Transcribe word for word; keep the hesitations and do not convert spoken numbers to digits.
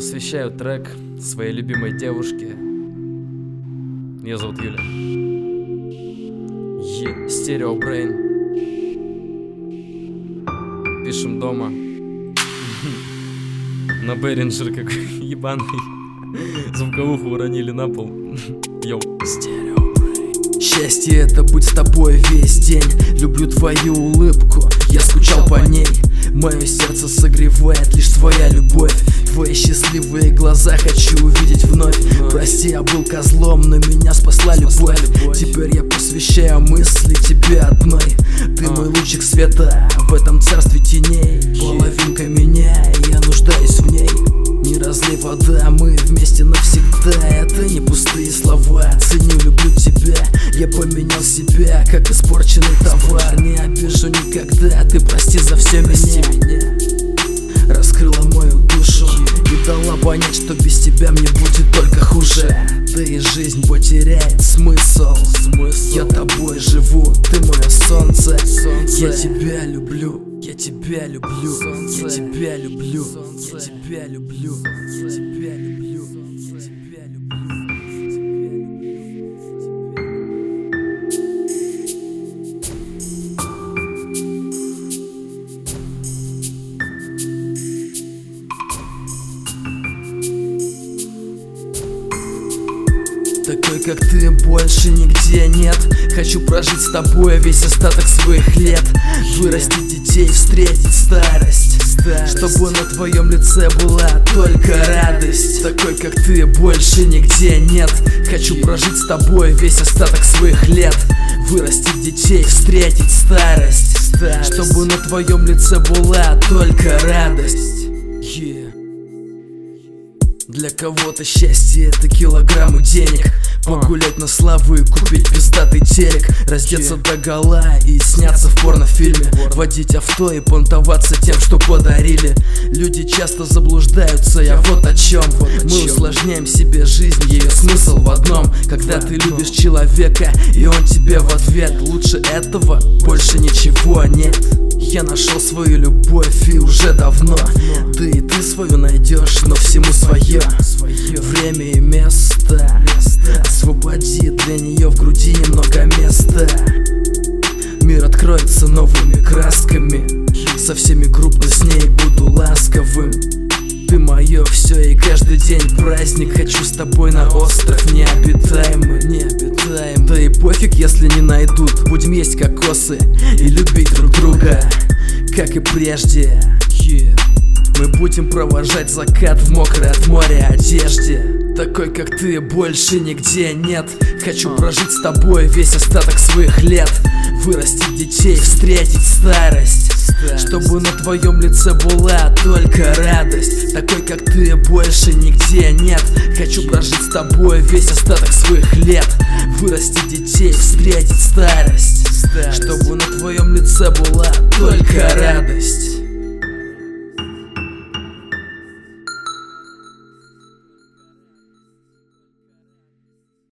Посвящаю трек своей любимой девушке. Ее зовут Юля. Е, Стерео Брейн. Пишем дома. На Behringer какой ебаный. Звуковуху уронили на пол. Йоу. Стерео Брейн. Счастье — это быть с тобой весь день. Люблю твою улыбку, я скучал по ней. Мое сердце согревает лишь твоя любовь. Твои счастливые глаза хочу увидеть вновь. Прости, я был козлом, но меня спасла любовь. Теперь я посвящаю мысли тебе одной. Ты мой лучик света в этом царстве теней. Половинка меня, я нуждаюсь в ней. Не разлей вода, мы вместе навсегда. Это не пустые слова, ценю, люблю тебя. Я поменял себя, как испорченный товар. Не обижу никогда, ты прости за все меня. Раскрыла мою душу и дала понять, что без тебя мне будет только хуже. Да и жизнь потеряет смысл. смысл. Я тобой живу, ты мое солнце. солнце. Я тебя люблю, я тебя люблю, солнце. Я тебя люблю, солнце. Я тебя люблю, я тебя люблю, я тебя люблю. Такой, как ты, больше нигде нет. Хочу прожить с тобой весь остаток своих лет. Вырастить детей, встретить старость, старость. Чтобы на твоем лице была только радость. Такой, как ты, больше нигде нет. Хочу прожить с тобой весь остаток своих лет. Вырастить детей, встретить старость, старость. Чтобы на твоем лице была только радость. yeah. Для кого-то счастье — это килограммы денег. Погулять на славу и купить пиздатый телек. Раздеться догола и сняться в порнофильме. Водить авто и понтоваться тем, что подарили. Люди часто заблуждаются, я вот о чем. Мы усложняем себе жизнь, ее смысл в одном. Когда ты любишь человека, и он тебе в ответ. Лучше этого больше ничего нет. Я нашел свою любовь и уже давно. Да и ты свою найдешь, но всему свое. Время и место. Освободи для нее в груди немного места. Мир откроется новыми красками. Со всеми крупно с ней буду ласковым. Ты мое все и каждый день праздник. Хочу с тобой на остров необитаемый, необитаемый. Да и пофиг, если не найдут. Будем есть кокосы и любить друг друга, как и прежде. yeah. Мы будем провожать закат в мокрой от моря одежде. Такой, как ты, больше нигде нет. Хочу прожить с тобой весь остаток своих лет. Вырастить детей, встретить старость, старость. Чтобы на твоем лице была только радость. Такой, как ты, больше нигде нет. Хочу прожить с тобой весь остаток своих лет. Вырастить детей, встретить старость, старость. Чтобы на твоем лице была только радость.